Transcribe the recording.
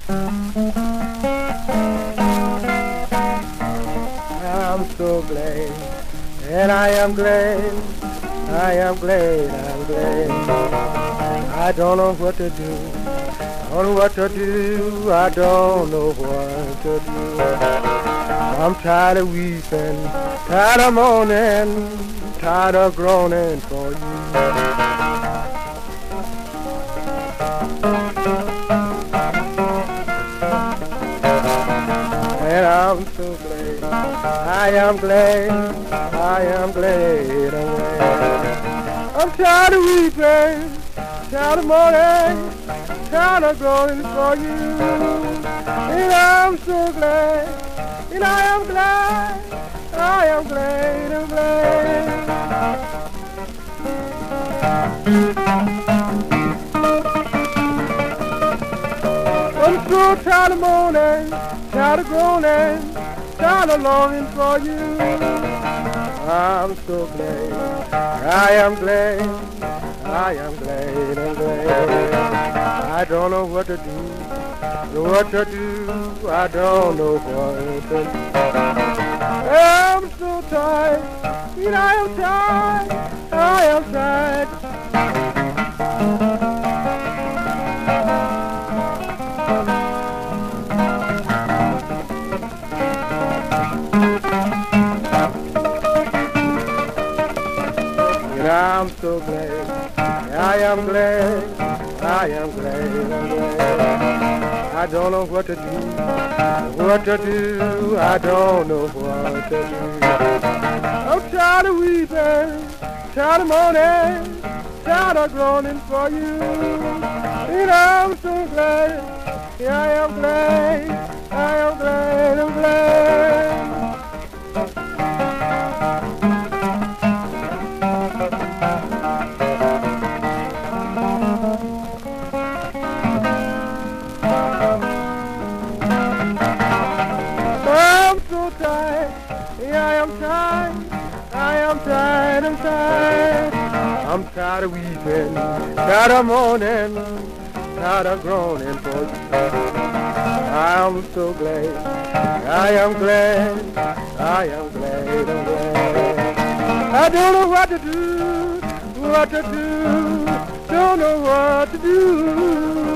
I'm so glad, and I am glad, I am glad, I'm glad. I don't know what to do, don't know what to do, I don't know what to do. I'm tired of weeping, tired of moaning, tired of groaning for you. And I'm so glad, I am glad, I am glad, I'm glad. I'm tired of weeping, tired of mourning, tired of groaning for you. And I'm so glad, and I am glad, I am glad, I'm glad. I'm so tired of mourning, tired of groaning, tired of longing for you. I'm so glad, I am glad, I am glad, I'm glad. I don't know what to do, what to do, I don't know what to do. I'm so tired, and I am tired, I am tired. I'm so glad, I am glad, I am glad, I'm glad. I don't know what to do, what to do, I don't know what to do. I'm tired of weeping, tired of mourning, tired of groaning for you. And I'm so glad, yeah, I am glad, I am glad, I'm glad. I'm so tired, yeah, I am tired, I am tired, I'm tired. I'm tired of weeping, tired of mourning, tired of groaning for you. I'm so glad, I am glad, I am glad, I'm glad. I don't know what to do, what to do, don't know what to do.